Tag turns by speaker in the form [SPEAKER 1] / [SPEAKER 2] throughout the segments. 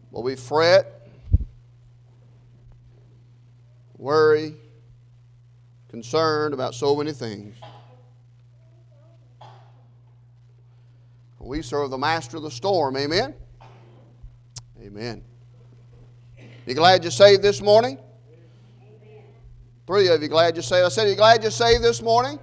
[SPEAKER 1] But we fret, worry, concerned about so many things. We serve the master of the storm. Amen? Amen. You glad you're saved this morning? Three of you glad you're saved. I said, are you glad you're saved this morning?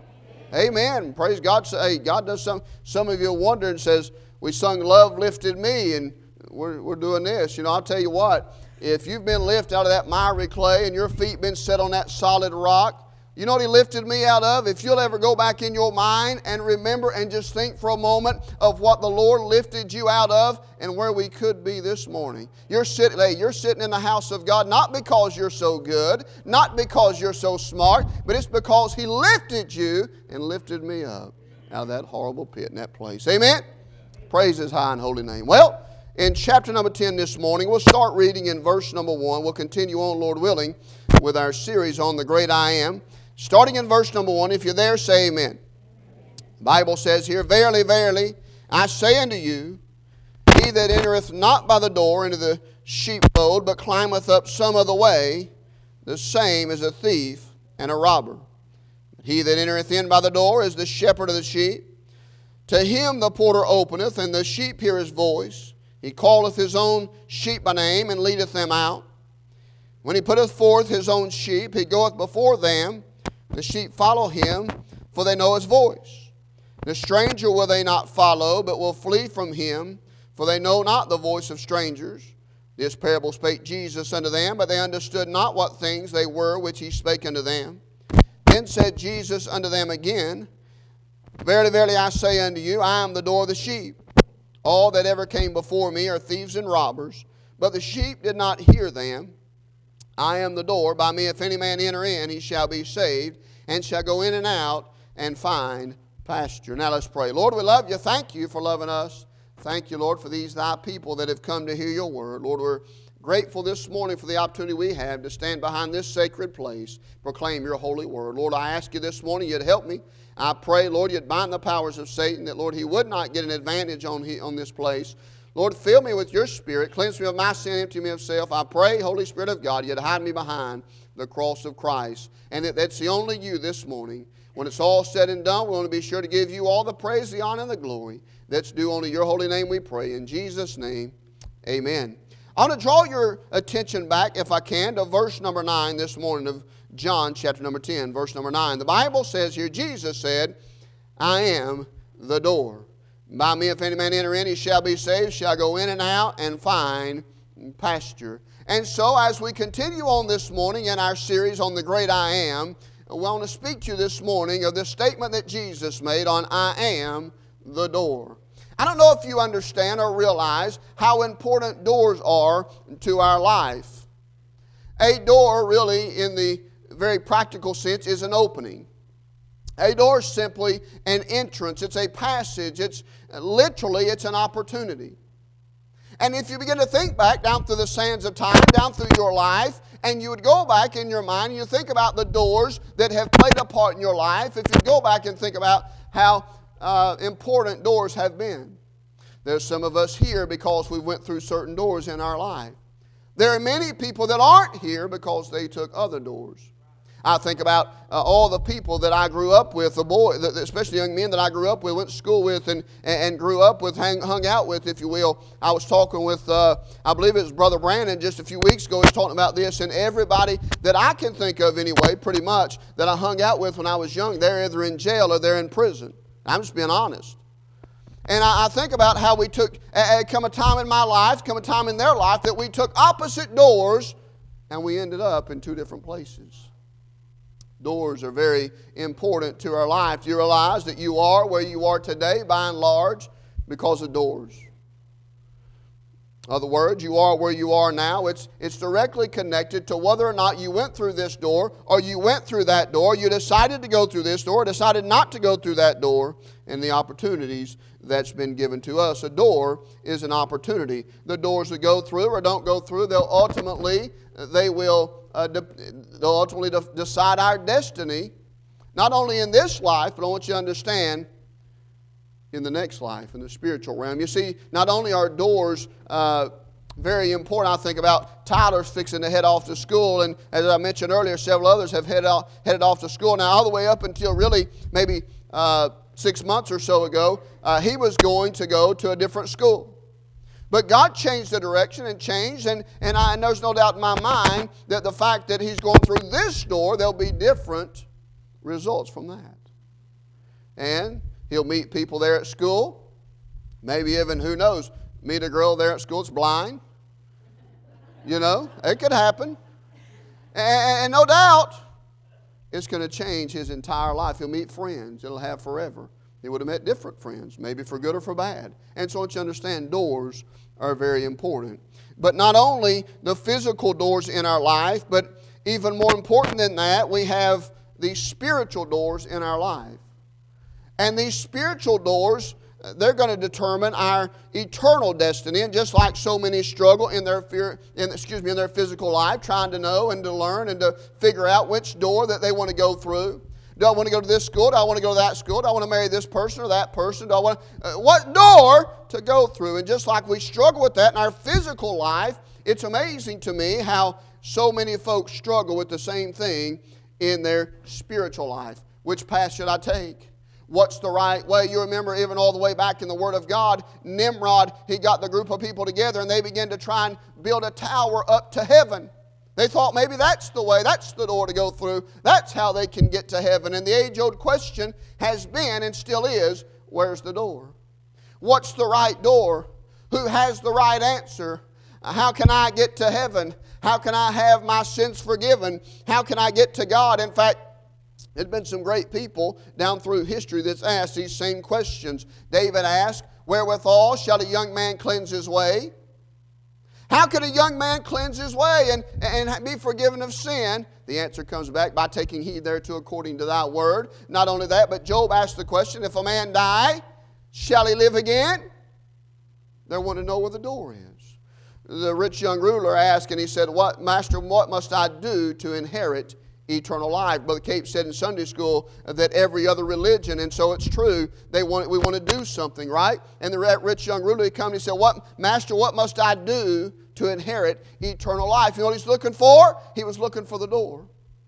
[SPEAKER 1] Amen. Praise God. Hey, God does some. Some of you are wondering and says, we sung Love Lifted Me, and we're doing this. You know, I'll tell you what. If you've been lifted out of that miry clay and your feet been set on that solid rock, you know what He lifted me out of? If you'll ever go back in your mind and remember and just think for a moment of what the Lord lifted you out of and where we could be this morning. You're sitting in the house of God not because you're so good, not because you're so smart, but it's because He lifted you and lifted me up out of that horrible pit in that place. Amen? Praise His high and holy name. Well, in chapter number 10 this morning, we'll start reading in verse number 1. We'll continue on, Lord willing, with our series on the great I Am. Starting in verse number 1, if you're there, say amen. The Bible says here, Verily, verily, I say unto you, he that entereth not by the door into the sheepfold, but climbeth up some other way, the same is a thief and a robber. He that entereth in by the door is the shepherd of the sheep. To him the porter openeth, and the sheep hear his voice. He calleth his own sheep by name, and leadeth them out. When he putteth forth his own sheep, he goeth before them. The sheep follow him, for they know his voice. The stranger will they not follow, but will flee from him, for they know not the voice of strangers. This parable spake Jesus unto them, but they understood not what things they were which he spake unto them. Then said Jesus unto them again, Verily, verily, I say unto you, I am the door of the sheep. All that ever came before me are thieves and robbers, but the sheep did not hear them. I am the door. By me if any man enter in, he shall be saved, and shall go in and out, and find pasture. Now let's pray. Lord, we love you. Thank you for loving us. Thank you, Lord, for these thy people that have come to hear your word. Lord, we're grateful this morning for the opportunity we have to stand behind this sacred place, proclaim your holy word. Lord, I ask you this morning you'd help me. I pray, Lord, you'd bind the powers of Satan, that, Lord, he would not get an advantage on this place. Lord, fill me with your Spirit. Cleanse me of my sin, empty me of self. I pray, Holy Spirit of God, you'd hide me behind the cross of Christ. And that's the only you this morning. When it's all said and done, we want to be sure to give you all the praise, the honor, and the glory that's due unto your holy name, we pray. In Jesus' name, amen. I want to draw your attention back, if I can, to verse number 9 this morning of John chapter number 10, verse number 9. The Bible says here, Jesus said, I am the door. By me if any man enter in, he shall be saved, shall go in and out, and find pasture. And so as we continue on this morning in our series on the great I Am, we want to speak to you this morning of the statement that Jesus made on I am the door. I don't know if you understand or realize how important doors are to our life. A door really, in the very practical sense, is an opening. A door is simply an entrance. It's a passage. It's an opportunity. And if you begin to think back down through the sands of time, down through your life, and you would go back in your mind and you think about the doors that have played a part in your life, if you go back and think about how important doors have been. There's some of us here because we went through certain doors in our life. There are many people that aren't here because they took other doors. I think about all the people that I grew up with, the boys, especially young men that I grew up with, went to school with, and grew up with, hung out with, if you will. I was talking with, I believe it was Brother Brandon just a few weeks ago. He was talking about this, and everybody that I can think of anyway, pretty much, that I hung out with when I was young, they're either in jail or they're in prison. I'm just being honest. And I think about how we took, come a time in my life, come a time in their life, that we took opposite doors, and we ended up in two different places. Doors are very important to our life. Do you realize that you are where you are today, by and large, because of doors? In other words, you are where you are now. It's directly connected to whether or not you went through this door or you went through that door. You decided to go through this door, decided not to go through that door, and the opportunities that's been given to us. A door is an opportunity. The doors that go through or don't go through, they'll ultimately decide our destiny, not only in this life, but I want you to understand in the next life, in the spiritual realm. You see, not only are doors Very important. I think about Tyler's fixing to head off to school, and as I mentioned earlier, several others have headed off to school. Now, all the way up until really maybe 6 months or so ago, he was going to go to a different school. But God changed the direction and changed, and there's no doubt in my mind that the fact that he's going through this door, there'll be different results from that. And he'll meet people there at school, maybe even, who knows, meet a girl there at school that's blind. You know, it could happen. And no doubt, it's going to change his entire life. He'll meet friends it'll have forever. He would have met different friends, maybe for good or for bad. And so I want you to understand, doors are very important. But not only the physical doors in our life, but even more important than that, we have these spiritual doors in our life. And these spiritual doors, they're going to determine our eternal destiny. And just like so many struggle in their physical life, trying to know and to learn and to figure out which door that they want to go through. Do I want to go to this school? Do I want to go to that school? Do I want to marry this person or that person? Do I want what door to go through? And just like we struggle with that in our physical life, it's amazing to me how so many folks struggle with the same thing in their spiritual life. Which path should I take? What's the right way? You remember even all the way back in the Word of God, Nimrod, he got the group of people together and they began to try and build a tower up to heaven. They thought maybe that's the way, that's the door to go through. That's how they can get to heaven. And the age-old question has been and still is, where's the door? What's the right door? Who has the right answer? How can I get to heaven? How can I have my sins forgiven? How can I get to God? In fact, there's been some great people down through history that's asked these same questions. David asked, wherewithal shall a young man cleanse his way? How can a young man cleanse his way and be forgiven of sin? The answer comes back by taking heed thereto according to thy word. Not only that, but Job asked the question, if a man die, shall he live again? They want to know where the door is. The rich young ruler asked, and he said, Master, what must I do to inherit eternal life? Brother Cape said in Sunday school that every other religion, and so it's true, we want to do something, right? And the rich young ruler came and he said, Master, what must I do to inherit eternal life? You know what he's looking for? He was looking for the door.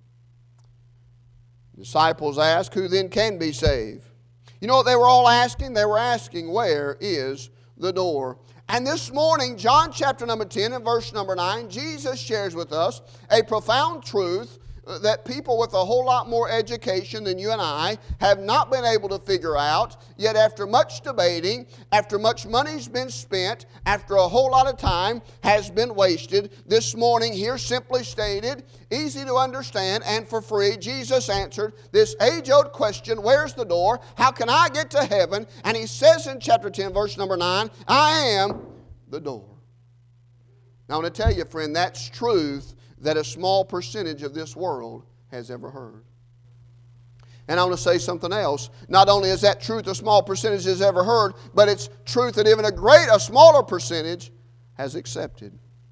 [SPEAKER 1] The disciples asked, who then can be saved? You know what they were all asking? They were asking, where is the door? And this morning, John chapter number 10 and verse number 9, Jesus shares with us a profound truth that people with a whole lot more education than you and I have not been able to figure out. Yet after much debating, after much money's been spent, after a whole lot of time has been wasted, this morning here simply stated, easy to understand and for free, Jesus answered this age-old question, where's the door? How can I get to heaven? And he says in chapter 10, verse number 9, I am the door. Now I want to tell you, friend, that's truth that a small percentage of this world has ever heard. And I want to say something else. Not only is that truth a small percentage has ever heard, but it's truth that even a smaller percentage has accepted.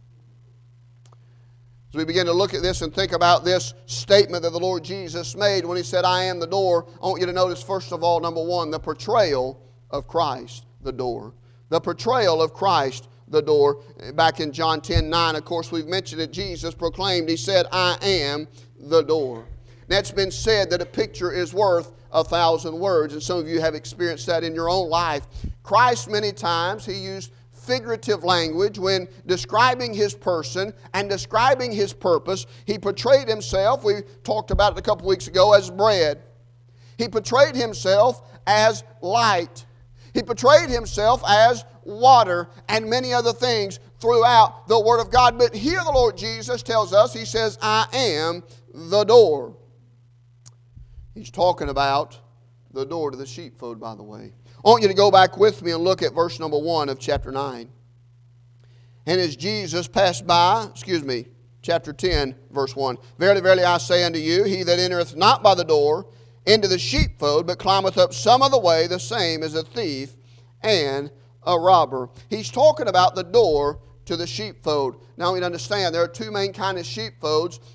[SPEAKER 1] As we begin to look at this and think about this statement that the Lord Jesus made when He said, I am the door, I want you to notice, first of all, number one, the portrayal of Christ, the door. The portrayal of Christ, the door. Back in John 10:9, of course, we've mentioned it. Jesus proclaimed, He said, I am the door. Now, it's been said that a picture is worth 1,000 words, and some of you have experienced that in your own life. Christ, many times, He used figurative language when describing His person and describing His purpose. He portrayed Himself, we talked about it a couple weeks ago, as bread. He portrayed Himself as light. He portrayed Himself as water and many other things throughout the Word of God. But here the Lord Jesus tells us, He says, I am the door. He's talking about the door to the sheepfold, by the way. I want you to go back with me and look at verse number 1 of chapter 9. And as Jesus passed by, chapter 10, verse 1. Verily, verily, I say unto you, he that entereth not by the door into the sheepfold, but climbeth up some other way, the same is a thief and a robber. He's talking about the door to the sheepfold. Now we understand there are two main kinds of sheepfolds.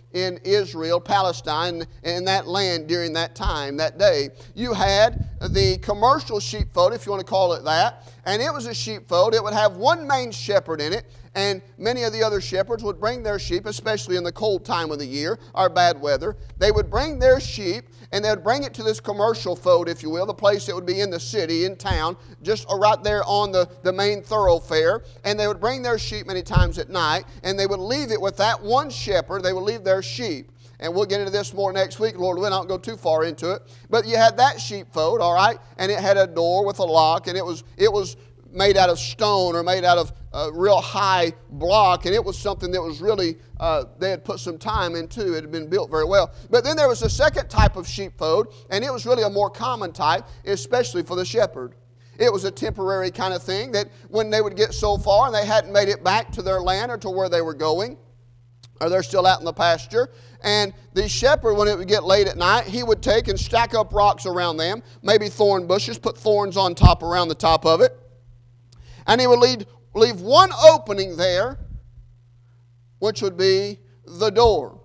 [SPEAKER 1] in Israel, Palestine, in that land during that time, that day. You had the commercial sheepfold, if you want to call it that, and it was a sheepfold. It would have one main shepherd in it, and many of the other shepherds would bring their sheep, especially in the cold time of the year, or bad weather. They would bring their sheep, and they would bring it to this commercial fold, if you will, the place that would be in the city, in town, just right there on the main thoroughfare. And they would bring their sheep many times at night, and they would leave it with that one shepherd. They would leave their sheep. And we'll get into this more next week, Lord willing. I don't go too far into it. But you had that sheepfold, all right, and it had a door with a lock, and it was made out of stone or made out of a real high block, and it was something that was really, they had put some time into. It had been built very well. But then there was a second type of sheepfold, and it was really a more common type, especially for the shepherd. It was a temporary kind of thing that when they would get so far and they hadn't made it back to their land or to where they were going, or they're still out in the pasture, and the shepherd, when it would get late at night, he would take and stack up rocks around them, maybe thorn bushes, put thorns on top around the top of it, and he would leave one opening there, which would be the door.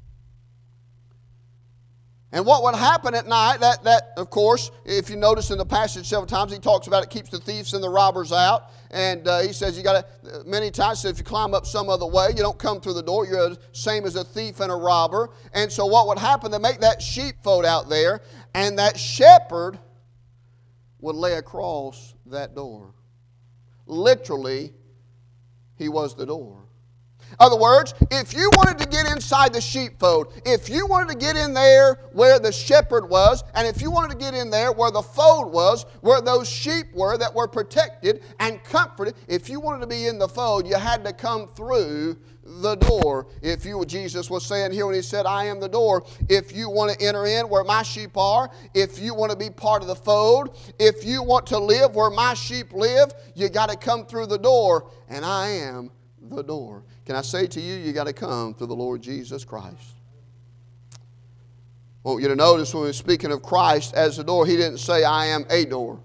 [SPEAKER 1] And what would happen at night, that of course, if you notice in the passage several times, he talks about it keeps the thieves and the robbers out. And he says you got to, many times, so if you climb up some other way, you don't come through the door. You're the same as a thief and a robber. And so what would happen, they make that sheepfold out there, and that shepherd would lay across that door. Literally, he was the door. In other words, if you wanted to get inside the sheepfold, if you wanted to get in there where the shepherd was, and if you wanted to get in there where the fold was, where those sheep were that were protected and comforted, if you wanted to be in the fold, you had to come through the door. If you, Jesus was saying here when he said, I am the door, if you want to enter in where my sheep are, if you want to be part of the fold, if you want to live where my sheep live, you got to come through the door, and I am the door. Can I say to you, you got to come through the Lord Jesus Christ. I want you to notice when we're speaking of Christ as the door, he didn't say, I am a door.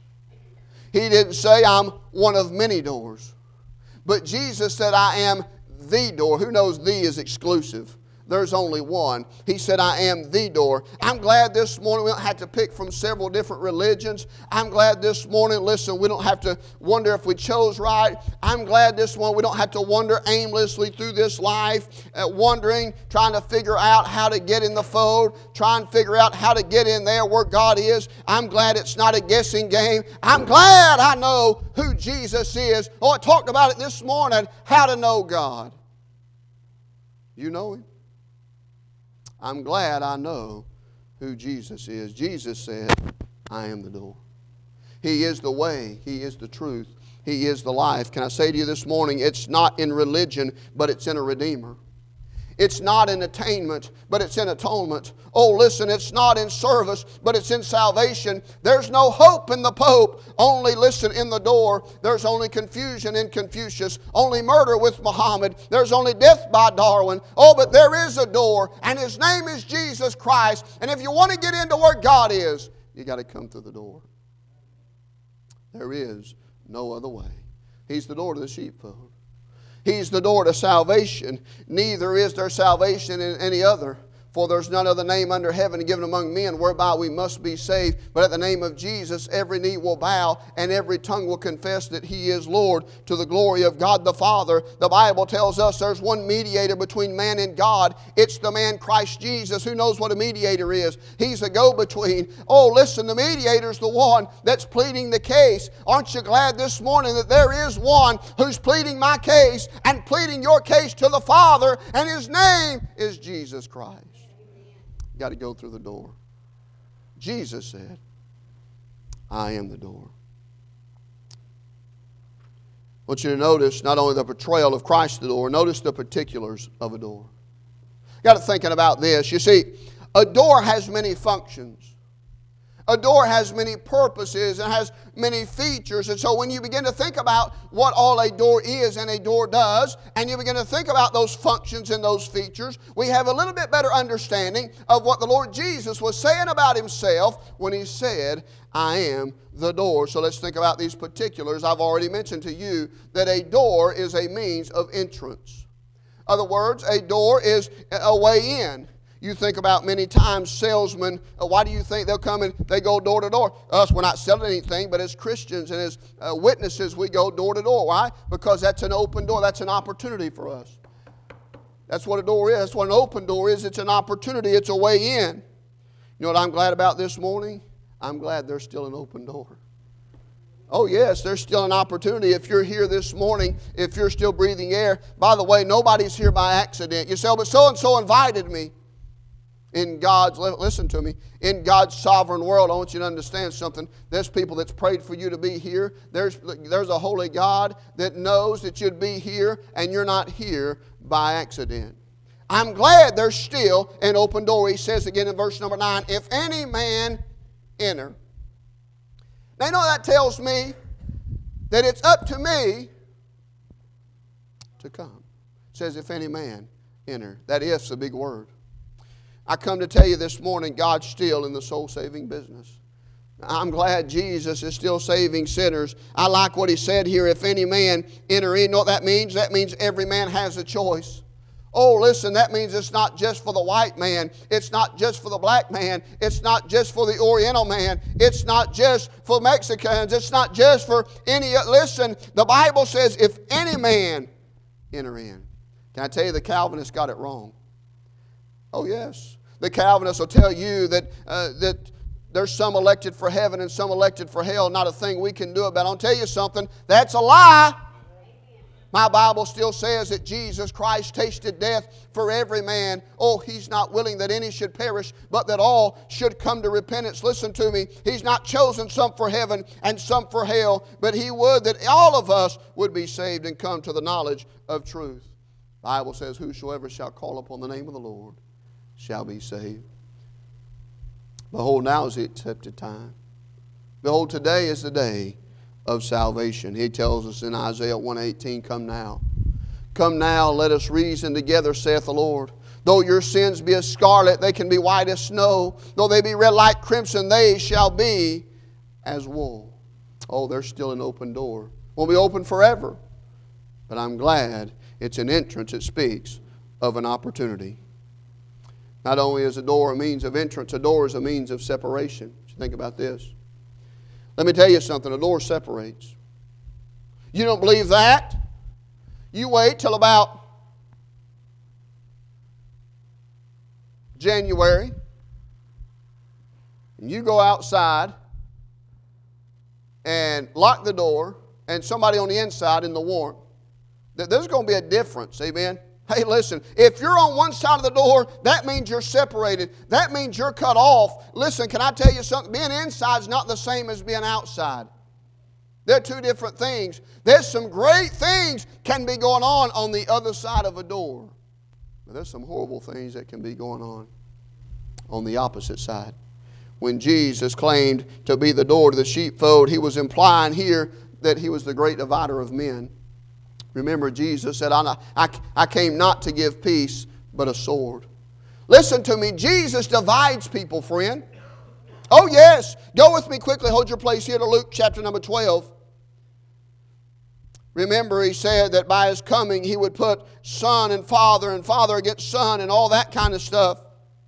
[SPEAKER 1] He didn't say, I'm one of many doors. But Jesus said, I am the door. Who knows the is exclusive? There's only one. He said, I am the door. I'm glad this morning we don't have to pick from several different religions. I'm glad this morning, listen, we don't have to wonder if we chose right. I'm glad this morning we don't have to wander aimlessly through this life, wondering, trying to figure out how to get in the fold, trying to figure out how to get in there where God is. I'm glad it's not a guessing game. I'm glad I know who Jesus is. Oh, I talked about it this morning, how to know God. You know Him? I'm glad I know who Jesus is. Jesus said, I am the door. He is the way. He is the truth. He is the life. Can I say to you this morning, it's not in religion, but it's in a Redeemer. It's not in attainment, but it's in atonement. Oh, listen, it's not in service, but it's in salvation. There's no hope in the Pope. Only, listen, in the door. There's only confusion in Confucius. Only murder with Muhammad. There's only death by Darwin. Oh, but there is a door, and His name is Jesus Christ. And if you want to get into where God is, you got to come through the door. There is no other way. He's the door to the sheepfold. He's the door to salvation. Neither is there salvation in any other. For there's none other name under heaven given among men whereby we must be saved. But at the name of Jesus, every knee will bow and every tongue will confess that He is Lord, to the glory of God the Father. The Bible tells us there's one mediator between man and God. It's the man Christ Jesus. Who knows what a mediator is? He's a go-between. Oh, listen, the mediator's the one that's pleading the case. Aren't you glad this morning that there is one who's pleading my case and pleading your case to the Father, and His name is Jesus Christ. Got to go through the door. Jesus said, I am the door. I want you to notice not only the portrayal of Christ the door, notice the particulars of a door. Got to thinking about this. You see, a door has many functions. A door has many purposes and has many features. And so when you begin to think about what all a door is and a door does, and you begin to think about those functions and those features, we have a little bit better understanding of what the Lord Jesus was saying about Himself when He said, I am the door. So let's think about these particulars. I've already mentioned to you that a door is a means of entrance. Other words, a door is a way in. You think about many times salesmen, why do you think they'll come and they go door to door? Us, we're not selling anything, but as Christians and as witnesses, we go door to door. Why? Because that's an open door. That's an opportunity for us. That's what a door is. That's what an open door is. It's an opportunity. It's a way in. You know what I'm glad about this morning? I'm glad there's still an open door. Oh yes, there's still an opportunity. If you're here this morning, if you're still breathing air, by the way, nobody's here by accident. You say, oh, but so-and-so invited me. In God's, listen to me, in God's sovereign world, I want you to understand something. There's people that's prayed for you to be here. There's a holy God that knows that you'd be here, and you're not here by accident. I'm glad there's still an open door. He says again in verse number 9, if any man enter. Now you know that tells me that it's up to me to come. It says if any man enter. That if's a big word. I come to tell you this morning, God's still in the soul-saving business. I'm glad Jesus is still saving sinners. I like what he said here, if any man enter in. You know what that means? That means every man has a choice. Oh, listen, that means it's not just for the white man. It's not just for the black man. It's not just for the Oriental man. It's not just for Mexicans. It's not just for any... Listen, the Bible says, if any man enter in. Can I tell you, the Calvinists got it wrong? Oh, yes. The Calvinists will tell you that there's some elected for heaven and some elected for hell. Not a thing we can do about it. I'll tell you something. That's a lie. My Bible still says that Jesus Christ tasted death for every man. Oh, He's not willing that any should perish, but that all should come to repentance. Listen to me. He's not chosen some for heaven and some for hell, but He would that all of us would be saved and come to the knowledge of truth. The Bible says, whosoever shall call upon the name of the Lord shall be saved. Behold, now is the accepted time. Behold, today is the day of salvation. He tells us in Isaiah 1:18, come now. Come now, let us reason together, saith the Lord. Though your sins be as scarlet, they can be white as snow. Though they be red like crimson, they shall be as wool. Oh, there's still an open door. Won't be open forever. But I'm glad it's an entrance. It speaks of an opportunity. Not only is a door a means of entrance, a door is a means of separation. Think about this. Let me tell you something. A door separates. You don't believe that? You wait till about January, and you go outside and lock the door, and somebody on the inside in the warmth. There's going to be a difference. Amen? Hey, listen, if you're on one side of the door, that means you're separated. That means you're cut off. Listen, can I tell you something? Being inside is not the same as being outside. They're two different things. There's some great things can be going on the other side of a door. But there's some horrible things that can be going on the opposite side. When Jesus claimed to be the door to the sheepfold, He was implying here that He was the great divider of men. Remember, Jesus said, I came not to give peace, but a sword. Listen to me. Jesus divides people, friend. Oh, yes. Go with me quickly. Hold your place here to Luke chapter number 12. Remember, He said that by His coming, He would put son and father against son and all that kind of stuff.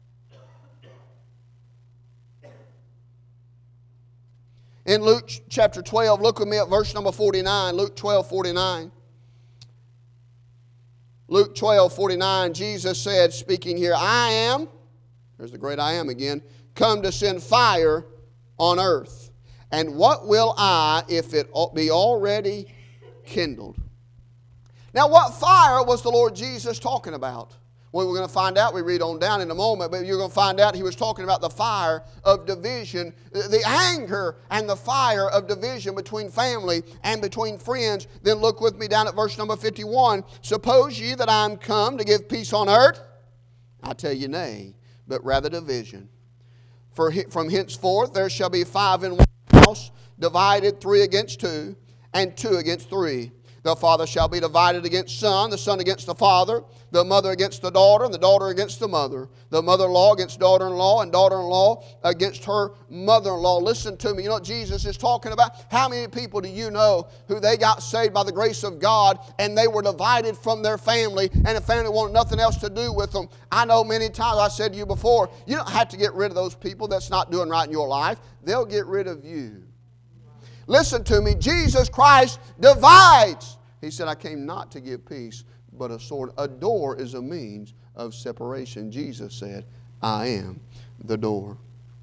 [SPEAKER 1] In Luke chapter 12, look with me at verse number 49. Luke 12:49. Luke 12:49, Jesus said, speaking here, I am, there's the great I am again, come to send fire on earth. And what will I if it be already kindled? Now, what fire was the Lord Jesus talking about? Well, we're going to find out. We read on down in a moment, but you're going to find out He was talking about the fire of division, the anger and the fire of division between family and between friends. Then look with me down at verse number 51. Suppose ye that I am come to give peace on earth? I tell you nay, but rather division. For from henceforth there shall be 5 in one house, divided 3 against 2, and 2 against 3. The father shall be divided against son, the son against the father, the mother against the daughter, and the daughter against the mother, the mother-in-law against daughter-in-law, and daughter-in-law against her mother-in-law. Listen to me. You know what Jesus is talking about? How many people do you know who they got saved by the grace of God and they were divided from their family and the family wanted nothing else to do with them? I know many times, I said to you before, you don't have to get rid of those people that's not doing right in your life. They'll get rid of you. Listen to me. Jesus Christ divides. He said, I came not to give peace, but a sword. A door is a means of separation. Jesus said, I am the door.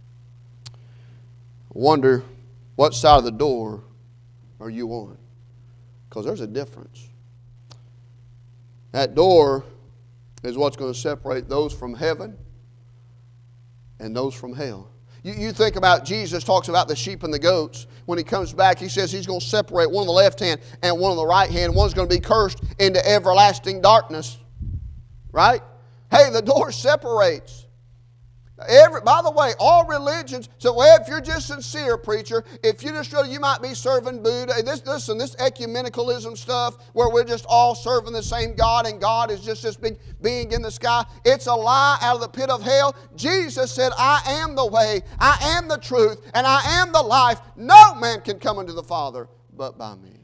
[SPEAKER 1] Wonder what side of the door are you on? Because there's a difference. That door is what's going to separate those from heaven and those from hell. You think about Jesus talks about the sheep and the goats. When he comes back, he says he's going to separate one on the left hand and one on the right hand. One's going to be cursed into everlasting darkness. Right? Hey, the door separates. By the way, all religions, so well, if you're just sincere, preacher, if you just really, you might be serving Buddha. This ecumenicalism stuff where we're just all serving the same God and God is just this big being in the sky, it's a lie out of the pit of hell. Jesus said, I am the way, I am the truth, and I am the life. No man can come unto the Father but by me.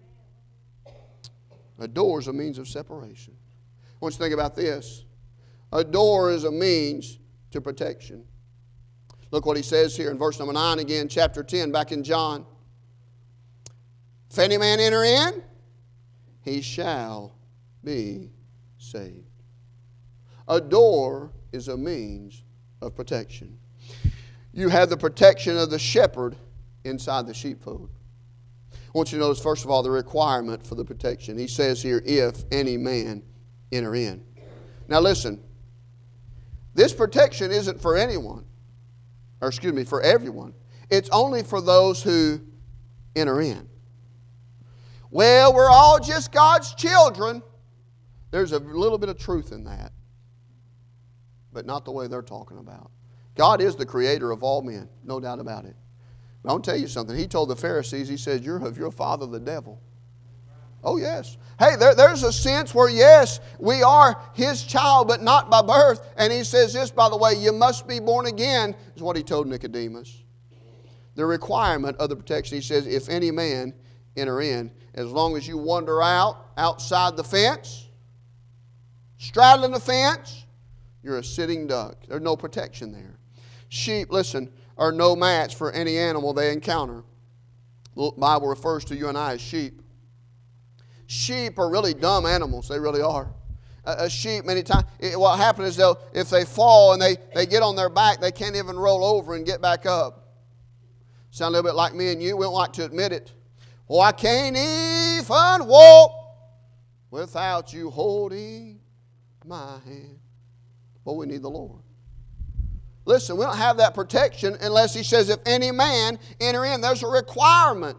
[SPEAKER 1] A door is a means of separation. I want you to think about this. A door is a means to protection. Look what he says here in verse number 9 again, chapter 10, back in John. If any man enter in, he shall be saved. A door is a means of protection. You have the protection of the shepherd inside the sheepfold. I want you to notice, first of all, the requirement for the protection. He says here, if any man enter in. Now listen, this protection isn't for anyone, for everyone. It's only for those who enter in. Well, we're all just God's children. There's a little bit of truth in that, but not the way they're talking about. God is the creator of all men, no doubt about it. But I'll tell you something. He told the Pharisees, he said, you're of your father the devil. Oh, yes. Hey, there's a sense where, yes, we are his child, but not by birth. And he says this, by the way, you must be born again, is what he told Nicodemus. The requirement of the protection, he says, if any man enter in, as long as you wander outside the fence, straddling the fence, you're a sitting duck. There's no protection there. Sheep, listen, are no match for any animal they encounter. The Bible refers to you and I as sheep. Sheep are really dumb animals. They really are. A sheep, many times, what happens is if they fall and they get on their back, they can't even roll over and get back up. Sound a little bit like me and you. We don't like to admit it. Oh, I can't even walk without you holding my hand. Well, we need the Lord. Listen, we don't have that protection unless he says, if any man enter in. There's a requirement.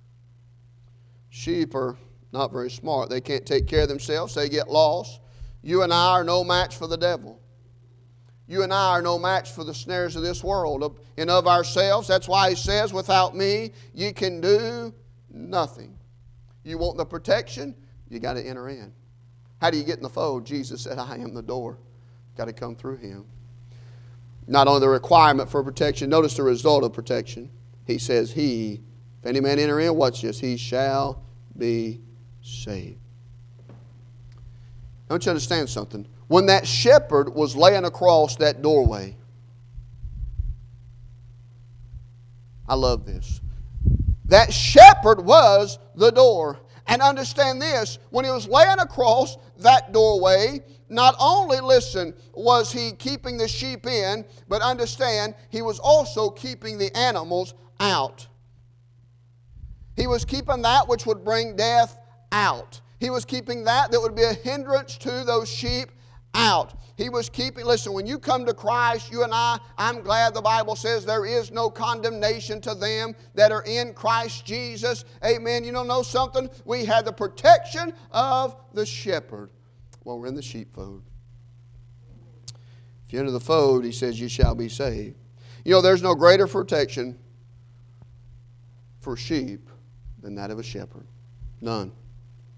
[SPEAKER 1] Sheep are not very smart. They can't take care of themselves. They get lost. You and I are no match for the devil. You and I are no match for the snares of this world and of ourselves. That's why he says, without me, ye can do nothing. You want the protection? You got to enter in. How do you get in the fold? Jesus said, I am the door. Got to come through him. Not only the requirement for protection, notice the result of protection. He says, if any man enter in, watch this, he shall be saved. I want you to understand something. When that shepherd was laying across that doorway, I love this. That shepherd was the door. And understand this, when he was laying across that doorway, not only, listen, was he keeping the sheep in, but understand, he was also keeping the animals out. He was keeping that which would bring death out. He was keeping that would be a hindrance to those sheep out. He was keeping, listen, when you come to Christ, you and I'm glad the Bible says there is no condemnation to them that are in Christ Jesus. Amen. You know something? We have the protection of the shepherd while we're in the sheepfold. If you enter the fold, he says, you shall be saved. You know, there's no greater protection for sheep than that of a shepherd. None.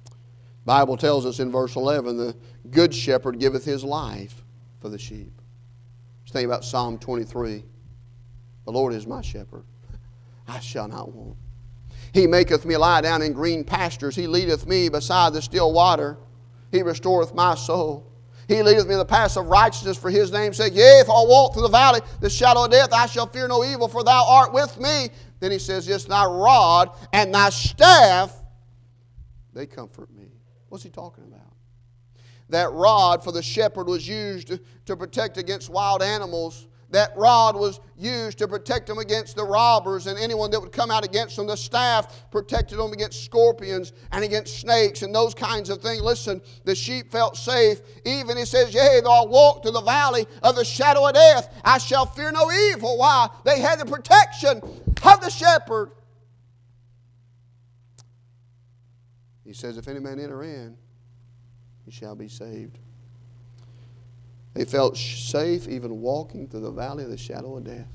[SPEAKER 1] Bible tells us in verse 11, the good shepherd giveth his life for the sheep. Just think about Psalm 23. The Lord is my shepherd. I shall not want. He maketh me lie down in green pastures. He leadeth me beside the still water. He restoreth my soul. He leadeth me in the paths of righteousness for His name's sake. Yea, if I walk through the valley, the shadow of death, I shall fear no evil, for Thou art with me. Then He says, yes, Thy rod and Thy staff, they comfort me. What's He talking about? That rod for the shepherd was used to protect against wild animals. That rod was used to protect them against the robbers and anyone that would come out against them. The staff protected them against scorpions and against snakes and those kinds of things. Listen, the sheep felt safe. Even He says, yea, though I walk through the valley of the shadow of death, I shall fear no evil. Why? They had the protection of the shepherd. He says, if any man enter in, he shall be saved. They felt safe even walking through the valley of the shadow of death.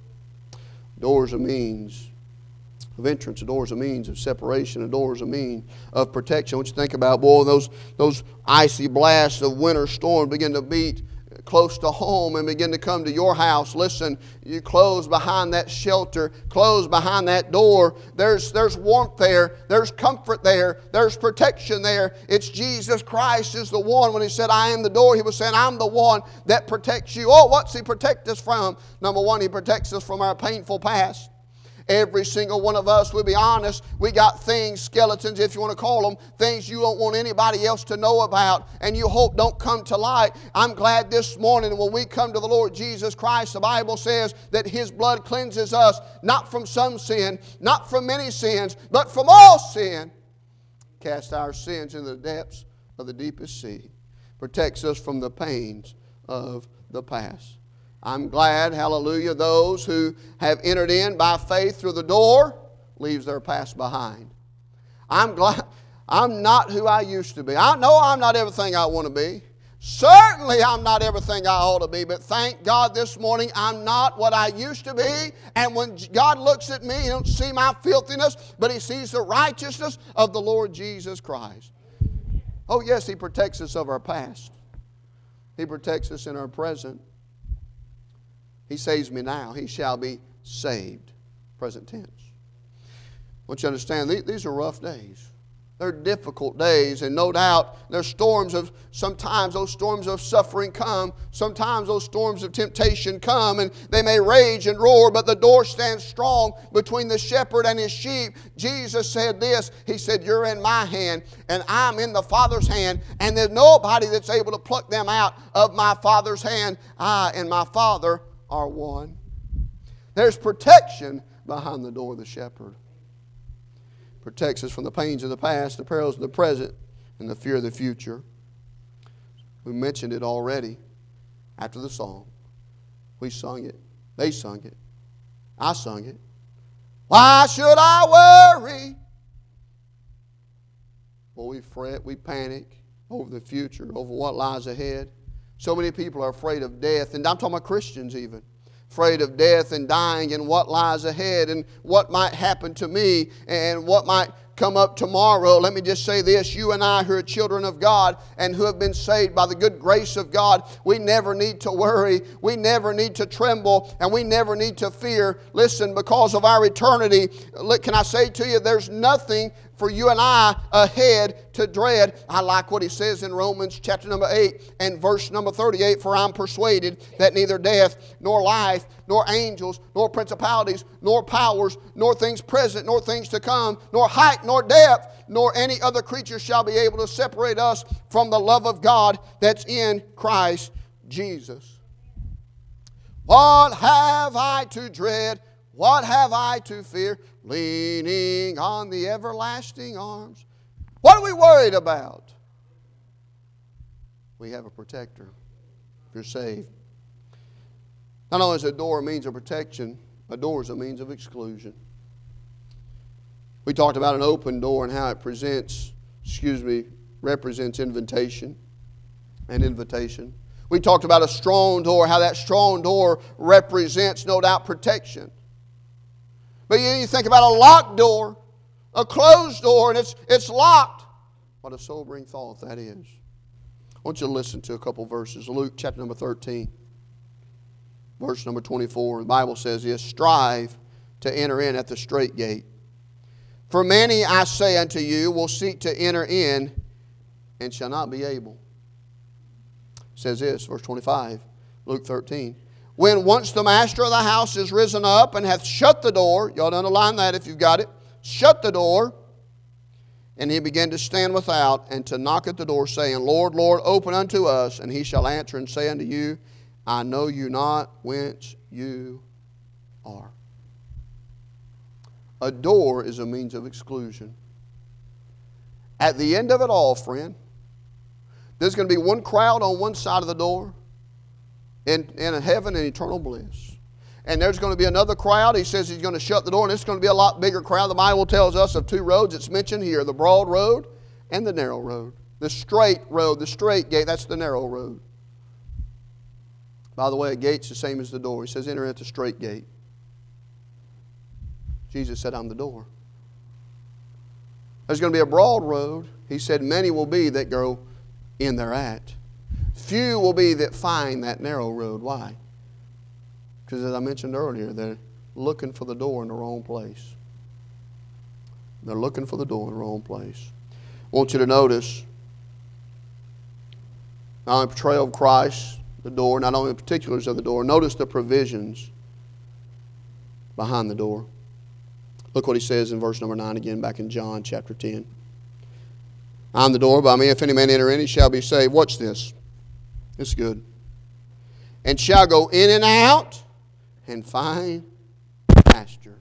[SPEAKER 1] Doors are means of entrance. A door is a means of separation. A door is a means of protection. What you think about, boy, those icy blasts of winter storm begin to beat close to home and begin to come to your house. Listen, you close behind that shelter, close behind that door. There's warmth there. There's comfort there. There's protection there. It's Jesus Christ is the one. When He said, I am the door, He was saying, I'm the one that protects you. Oh, what's He protect us from? Number one, He protects us from our painful past. Every single one of us, we'll be honest, we got things, skeletons if you want to call them, things you don't want anybody else to know about and you hope don't come to light. I'm glad this morning when we come to the Lord Jesus Christ, the Bible says that His blood cleanses us, not from some sin, not from many sins, but from all sin. Cast our sins into the depths of the deepest sea. Protects us from the pains of the past. I'm glad, hallelujah, those who have entered in by faith through the door leaves their past behind. I'm glad I'm not who I used to be. I know I'm not everything I want to be. Certainly I'm not everything I ought to be, but thank God this morning I'm not what I used to be. And when God looks at me, He don't see my filthiness, but He sees the righteousness of the Lord Jesus Christ. Oh yes, He protects us of our past. He protects us in our present. He saves me now. He shall be saved. Present tense. I want you to understand, these are rough days. They're difficult days, and no doubt there's sometimes those storms of suffering come. Sometimes those storms of temptation come, and they may rage and roar, but the door stands strong between the shepherd and his sheep. Jesus said this, He said, you're in my hand, and I'm in the Father's hand, and there's nobody that's able to pluck them out of my Father's hand. I and my Father are one. There's protection behind the door of the shepherd. Protects us from the pains of the past, the perils of the present, and the fear of the future. We mentioned it already after the song. We sung it. They sung it. I sung it. Why should I worry? Well, we fret, we panic over the future, over what lies ahead. So many people are afraid of death, and I'm talking about Christians even. Afraid of death and dying and what lies ahead and what might happen to me and what might come up tomorrow. Let me just say this. You and I who are children of God and who have been saved by the good grace of God, we never need to worry. We never need to tremble and we never need to fear. Listen, because of our eternity, can I say to you, there's nothing for you and I ahead to dread. I like what he says in Romans chapter number 8 and verse number 38. For I'm persuaded that neither death, nor life, nor angels, nor principalities, nor powers, nor things present, nor things to come, nor height, nor depth, nor any other creature shall be able to separate us from the love of God that's in Christ Jesus. What have I to dread? What have I to fear? Leaning on the everlasting arms. What are we worried about? We have a protector. If you're saved. Not only is a door a means of protection, a door is a means of exclusion. We talked about an open door and how it represents invitation and invitation. We talked about a strong door, how that strong door represents, no doubt, protection. But you think about a locked door, a closed door, and it's locked. What a sobering thought that is. I want you to listen to a couple verses. Luke chapter number 13, verse number 24. The Bible says this, strive to enter in at the strait gate. For many, I say unto you, will seek to enter in and shall not be able. It says this, verse 25, Luke 13. When once the master of the house is risen up and hath shut the door, you ought to underline that if you've got it, shut the door, and he began to stand without and to knock at the door, saying, Lord, Lord, open unto us. And he shall answer and say unto you, I know you not whence you are. A door is a means of exclusion. At the end of it all, friend, there's going to be one crowd on one side of the door in heaven and eternal bliss. And there's going to be another crowd. He says he's going to shut the door, and it's going to be a lot bigger crowd. The Bible tells us of two roads it's mentioned here, the broad road and the narrow road. The straight road, the straight gate, that's the narrow road. By the way, a gate's the same as the door. He says enter at the straight gate. Jesus said, I'm the door. There's going to be a broad road. He said, many will be that go in thereat. Few will be that find that narrow road. Why? Because as I mentioned earlier, they're looking for the door in the wrong place. They're looking for the door in the wrong place. I want you to notice not only the portrayal of Christ, the door, not only the particulars of the door, notice the provisions behind the door. Look what he says in verse number 9 again, back in John chapter 10. I am the door, by me if any man enter in, he shall be saved. Watch this. It's good. And shall go in and out and find pasture.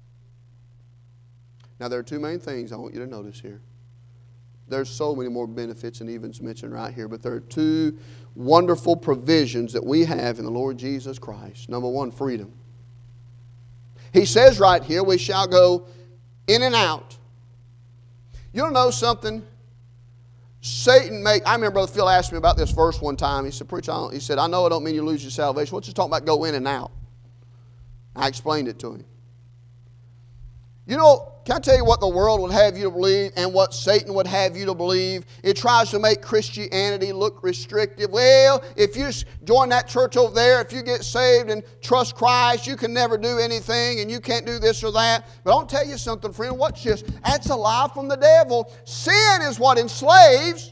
[SPEAKER 1] Now there are two main things I want you to notice here. There's so many more benefits than even's mentioned right here, but there are two wonderful provisions that we have in the Lord Jesus Christ. Number one, freedom. He says right here, we shall go in and out. You don't know something? I remember Brother Phil asked me about this verse one time. He said, Preacher, he said, I know I don't mean you lose your salvation. What's he talking about go in and out? I explained it to him. You know, can I tell you what the world would have you to believe and what Satan would have you to believe? It tries to make Christianity look restrictive. Well, if you join that church over there, if you get saved and trust Christ, you can never do anything and you can't do this or that. But I'll tell you something, friend. Watch this. That's a lie from the devil. Sin is what enslaves.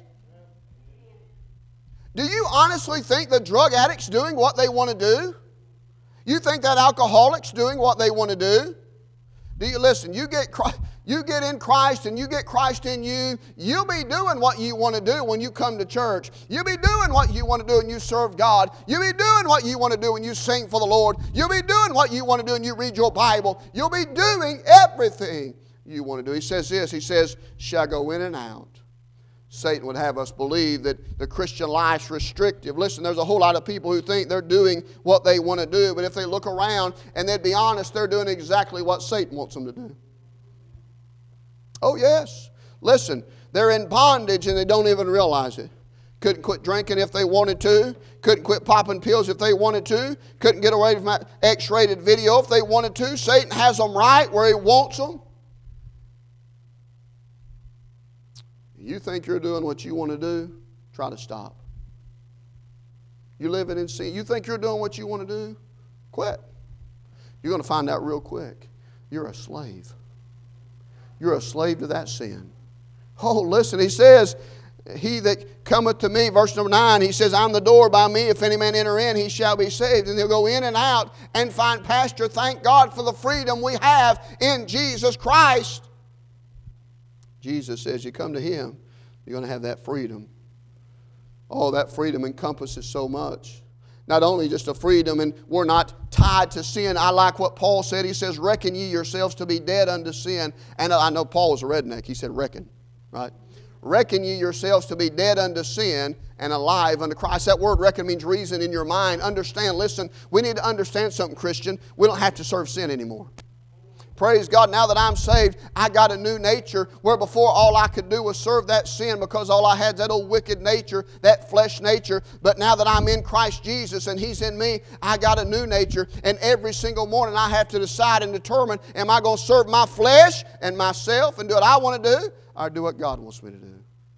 [SPEAKER 1] Do you honestly think the drug addict's doing what they want to do? You think that alcoholic's doing what they want to do? Do you listen? You get in Christ and you get Christ in you, you'll be doing what you want to do when you come to church. You'll be doing what you want to do when you serve God. You'll be doing what you want to do when you sing for the Lord. You'll be doing what you want to do when you read your Bible. You'll be doing everything you want to do. He says this, he says, shall go in and out. Satan would have us believe that the Christian life's restrictive. Listen, there's a whole lot of people who think they're doing what they want to do, but if they look around and they'd be honest, they're doing exactly what Satan wants them to do. Oh, yes. Listen, they're in bondage and they don't even realize it. Couldn't quit drinking if they wanted to. Couldn't quit popping pills if they wanted to. Couldn't get away from that X-rated video if they wanted to. Satan has them right where he wants them. You think you're doing what you want to do? Try to stop. You're living in sin. You think you're doing what you want to do? Quit. You're going to find out real quick. You're a slave. You're a slave to that sin. Oh, listen, he says, he that cometh to me, verse number 9, he says, I'm the door, by me, if any man enter in, he shall be saved. And they'll go in and out and find pasture. Thank God for the freedom we have in Jesus Christ. Jesus says you come to Him, you're going to have that freedom. Oh, that freedom encompasses so much. Not only just a freedom, and we're not tied to sin. I like what Paul said. He says, reckon ye yourselves to be dead unto sin. And I know Paul was a redneck. He said, reckon, right? Reckon ye yourselves to be dead unto sin and alive unto Christ. That word reckon means reason in your mind. Understand, listen, we need to understand something, Christian. We don't have to serve sin anymore. Praise God, now that I'm saved, I got a new nature where before all I could do was serve that sin because all I had that old wicked nature, that flesh nature. But now that I'm in Christ Jesus and He's in me, I got a new nature. And every single morning I have to decide and determine, am I going to serve my flesh and myself and do what I want to do or do what God wants me to do?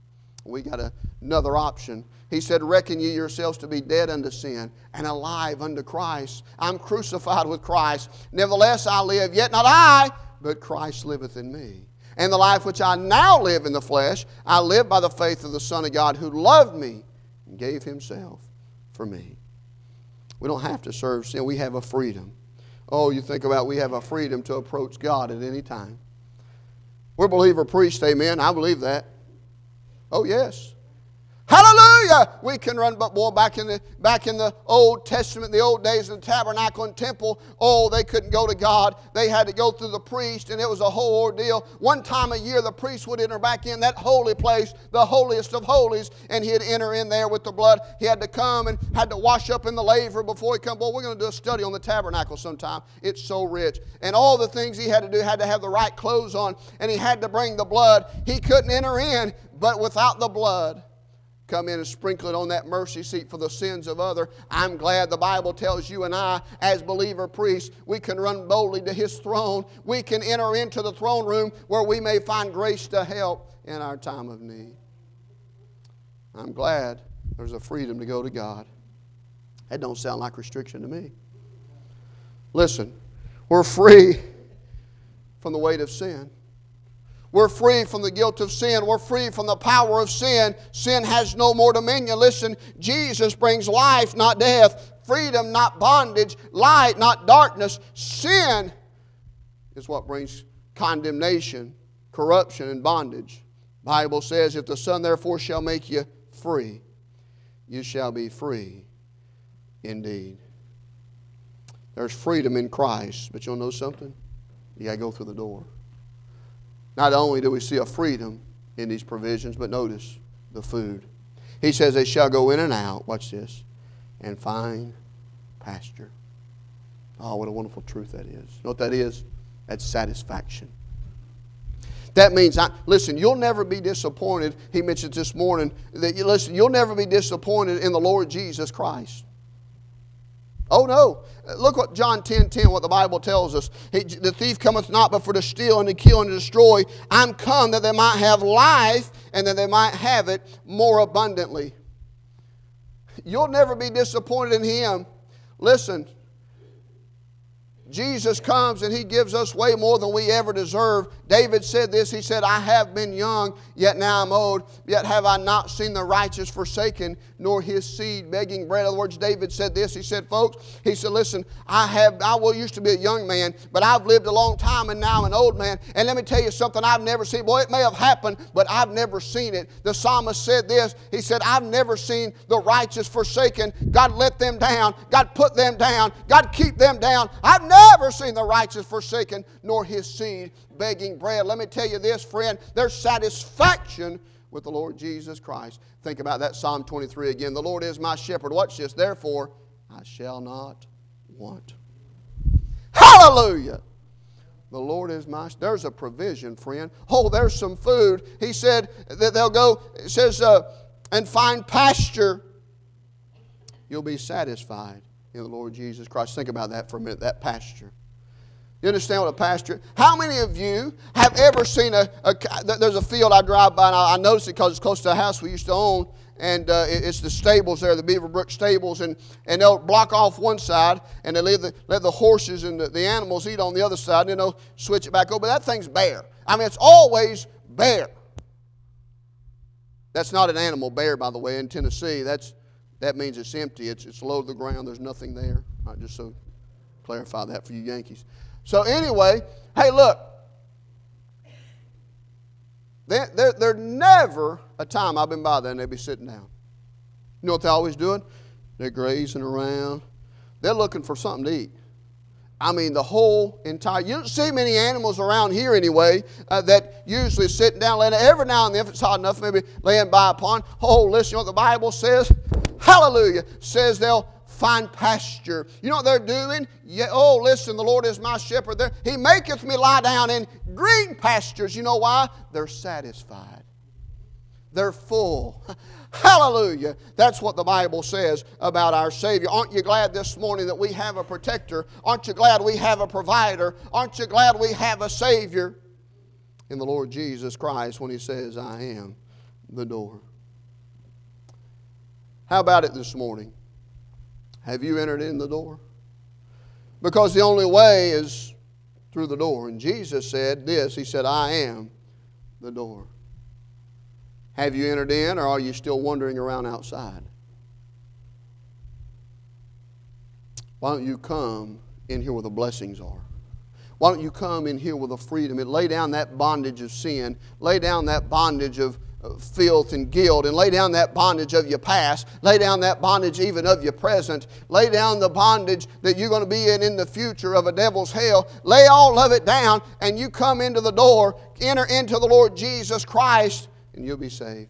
[SPEAKER 1] We got another option. He said, reckon ye yourselves to be dead unto sin and alive unto Christ. I'm crucified with Christ. Nevertheless I live, yet not I, but Christ liveth in me. And the life which I now live in the flesh, I live by the faith of the Son of God who loved me and gave himself for me. We don't have to serve sin. We have a freedom. Oh, you think about we have a freedom to approach God at any time. We're believer priests, amen. I believe that. Oh, yes. Hallelujah! We can run, but boy, back in the Old Testament, the old days of the tabernacle and temple, oh, they couldn't go to God. They had to go through the priest, and it was a whole ordeal. One time a year, the priest would enter back in that holy place, the holiest of holies, and he'd enter in there with the blood. He had to come and had to wash up in the laver before he come. Boy, we're going to do a study on the tabernacle sometime. It's so rich. And all the things he had to do, had to have the right clothes on, and he had to bring the blood. He couldn't enter in, but without the blood, come in and sprinkle it on that mercy seat for the sins of others. I'm glad the Bible tells you and I, as believer priests, we can run boldly to His throne. We can enter into the throne room where we may find grace to help in our time of need. I'm glad there's a freedom to go to God. That don't sound like restriction to me. Listen, we're free from the weight of sin. We're free from the guilt of sin. We're free from the power of sin. Sin has no more dominion. Listen, Jesus brings life, not death. Freedom, not bondage. Light, not darkness. Sin is what brings condemnation, corruption, and bondage. The Bible says, if the Son therefore shall make you free, you shall be free indeed. There's freedom in Christ, but you'll know something? You got to go through the door. Not only do we see a freedom in these provisions, but notice the food. He says they shall go in and out, watch this, and find pasture. Oh, what a wonderful truth that is. You know what that is? That's satisfaction. That means, listen, you'll never be disappointed. He mentioned this morning that, you'll never be disappointed in the Lord Jesus Christ. Oh no. Look what John 10:10, what the Bible tells us. The thief cometh not but for to steal and to kill and to destroy. I'm come that they might have life and that they might have it more abundantly. You'll never be disappointed in Him. Listen, Jesus comes and He gives us way more than we ever deserve. David said this. He said, I have been young, yet now I'm old. Yet have I not seen the righteous forsaken, nor his seed begging bread. In other words, David said this. He said, folks, he said, listen, I used to be a young man, but I've lived a long time and now I'm an old man. And let me tell you something I've never seen. Boy, it may have happened, but I've never seen it. The psalmist said this. He said, I've never seen the righteous forsaken. God let them down. God put them down. God keep them down. I've never seen the righteous forsaken, nor his seed begging bread. Let me tell you this, friend. There's satisfaction with the Lord Jesus Christ. Think about that Psalm 23 again. The Lord is my shepherd. Watch this. Therefore, I shall not want. Hallelujah. The Lord is my... There's a provision, friend. Oh, there's some food. He said that they'll go, it says, and find pasture. You'll be satisfied in the Lord Jesus Christ. Think about that for a minute, that pasture. You understand what a pasture? How many of you have ever seen there's a field I drive by, and I noticed it because it's close to a house we used to own, and it's the stables there, the Beaverbrook stables, and they'll block off one side, and they let the horses and the animals eat on the other side, and then they'll switch it back over. But that thing's bare. I mean, it's always bare. That's not an animal, bear, by the way, in Tennessee. That means it's empty. It's low to the ground. There's nothing there. Right, just so clarify that for you Yankees. So anyway, hey, look. There's never a time I've been by there and they'd be sitting down. You know what they're always doing? They're grazing around. They're looking for something to eat. I mean, the whole entire... You don't see many animals around here anyway that usually sitting down, laying every now and then, if it's hot enough, maybe laying by upon. Oh, listen, you know what the Bible says? Hallelujah. Says they'll find pasture. You know what they're doing? Yeah, oh, listen, the Lord is my shepherd. He maketh me lie down in green pastures. You know why? They're satisfied. They're full. Hallelujah. That's what the Bible says about our Savior. Aren't you glad this morning that we have a protector? Aren't you glad we have a provider? Aren't you glad we have a Savior in the Lord Jesus Christ when He says, I am the door. How about it this morning? Have you entered in the door? Because the only way is through the door. And Jesus said this. He said, I am the door. Have you entered in, or are you still wandering around outside? Why don't you come in here where the blessings are? Why don't you come in here with a freedom and lay down that bondage of sin, lay down that bondage of filth and guilt, and lay down that bondage of your past, lay down that bondage even of your present, lay down the bondage that you're going to be in the future of a devil's hell, lay all of it down, and you come into the door, enter into the Lord Jesus Christ, and you'll be saved.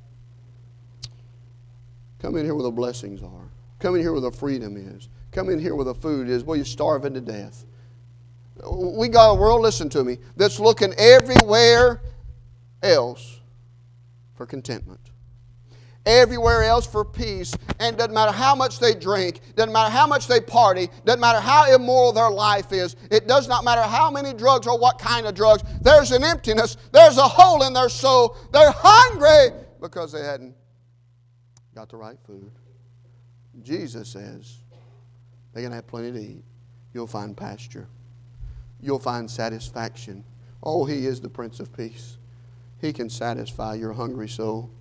[SPEAKER 1] Come in here where the blessings are. Come in here where the freedom is. Come in here where the food is. Boy, you're starving to death. We got a world, listen to me, that's looking everywhere else for contentment. Everywhere else for peace. And doesn't matter how much they drink, doesn't matter how much they party, doesn't matter how immoral their life is, it does not matter how many drugs or what kind of drugs, there's an emptiness, there's a hole in their soul. They're hungry because they hadn't got the right food. Jesus says they're going to have plenty to eat. You'll find pasture. You'll find satisfaction. Oh, He is the Prince of Peace. He can satisfy your hungry soul.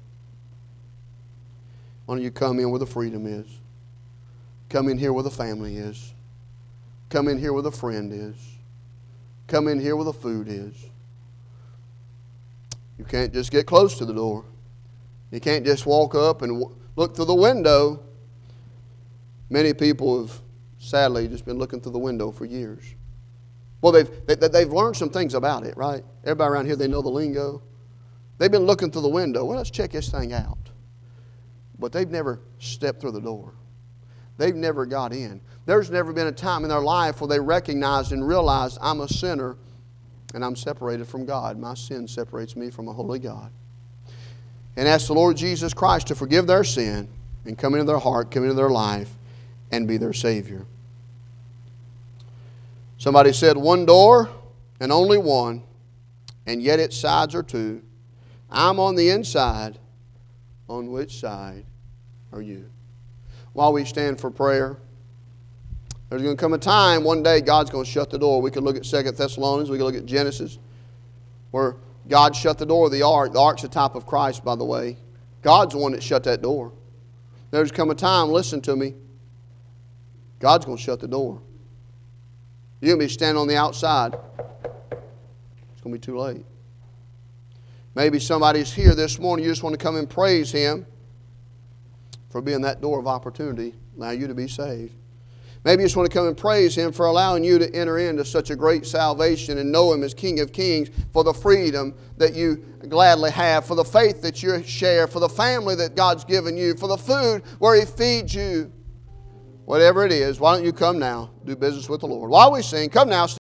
[SPEAKER 1] Why don't you come in where the freedom is? Come in here where the family is. Come in here where the friend is. Come in here where the food is. You can't just get close to the door. You can't just walk up and look through the window. Many people have sadly just been looking through the window for years. Well, they've learned some things about it, right? Everybody around here, they know the lingo. They've been looking through the window. Well, let's check this thing out. But they've never stepped through the door. They've never got in. There's never been a time in their life where they recognized and realized, I'm a sinner and I'm separated from God. My sin separates me from a holy God. And ask the Lord Jesus Christ to forgive their sin and come into their heart, come into their life, and be their Savior. Somebody said, one door and only one, and yet its sides are two. I'm on the inside. On which side are you? While we stand for prayer, there's going to come a time, one day, God's going to shut the door. We could look at 2 Thessalonians, we could look at Genesis, where God shut the door of the ark. The ark's the type of Christ, by the way. God's the one that shut that door. There's come a time, listen to me, God's going to shut the door. You're going to be standing on the outside. It's going to be too late. Maybe somebody's here this morning, you just want to come and praise Him for being that door of opportunity, allow you to be saved. Maybe you just want to come and praise Him for allowing you to enter into such a great salvation and know Him as King of Kings, for the freedom that you gladly have, for the faith that you share, for the family that God's given you, for the food where He feeds you. Whatever it is, why don't you come now, do business with the Lord. While we sing, come now.